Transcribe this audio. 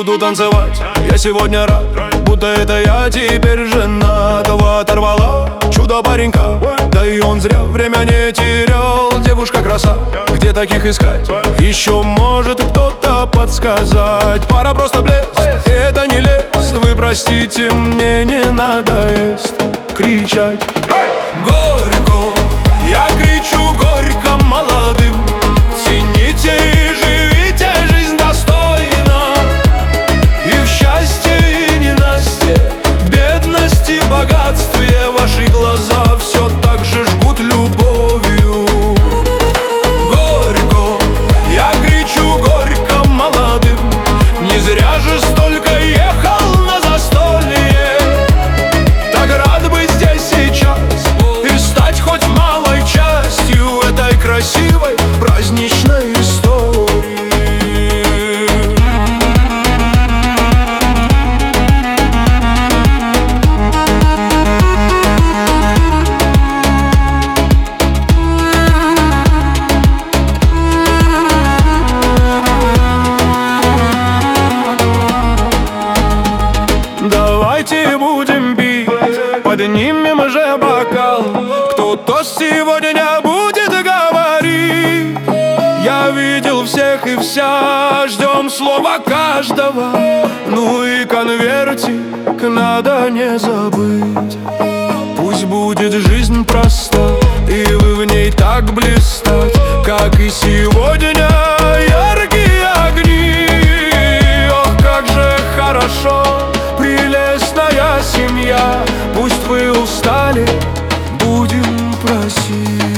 буду танцевать. Я сегодня рад, будто это я теперь жена. Кого оторвала чудо паренька, да и он зря время не терял. Девушка краса, где таких искать? Еще может кто-то подсказать. Пара просто блеск, это не лес. Вы простите, мне не надоест кричать. Горько, я кричу горько молодым: цените и живите жизнь достойно. И в счастье, и ненастье, бедности, и богатстве ваши глаза все так же жгут любовью. Горько, я кричу горько молодым: не зря же столько ехал на застолье. Так рад быть здесь сейчас и стать хоть малой частью этой красивой праздничной истории. Давайте будем пить, поднимем же бокал. Кто тост сегодня будет говорить? Я видел всех и вся, ждем слова каждого. Ну и конвертик надо не забыть. Пусть будет жизнь проста, и вы в ней так блистать, как и сегодня яркие огни. Ох, как же хорошо, прелестная семья. Пусть вы устали, будем просить.